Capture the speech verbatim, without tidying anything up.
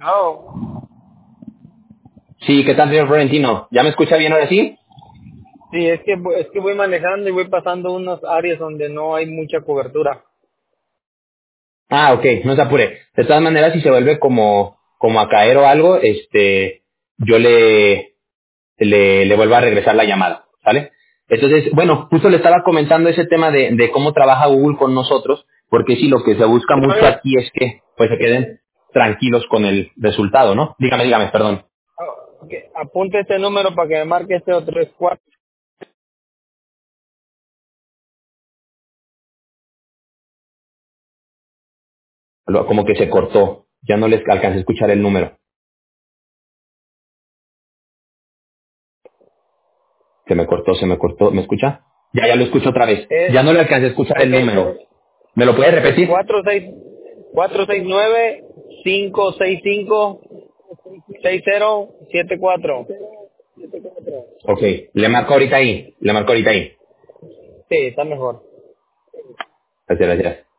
Oh, Sí, ¿qué tal, señor Florentino? ¿Ya me escucha bien ahora sí? sí, es que es que voy manejando y voy pasando unas áreas donde no hay mucha cobertura. Ah, ok, no se apure. De todas maneras, si se vuelve como, como a caer o algo, este, yo le, le, le vuelvo a regresar la llamada, ¿sale? Entonces, bueno, justo le estaba comentando ese tema de, de cómo trabaja Google con nosotros, porque sí, lo que se busca mucho Oye, aquí es que, pues, se queden tranquilos con el resultado, ¿no? Dígame, dígame, perdón. oh, que apunte este número para que me marque este otro es cuatro. Lo- Como que se cortó, ya no les alcancé a escuchar el número. Se me cortó, se me cortó, ¿me escucha? Ya, ya lo escucho otra vez. Es, Ya no le alcancé a escuchar el ok, número. ¿Me lo puede es repetir? cuatro seis cuatro seis nueve cinco seis cinco seis cero siete cuatro. Ok, le marco ahorita ahí, le marco ahorita ahí. Sí, está mejor. Gracias, gracias.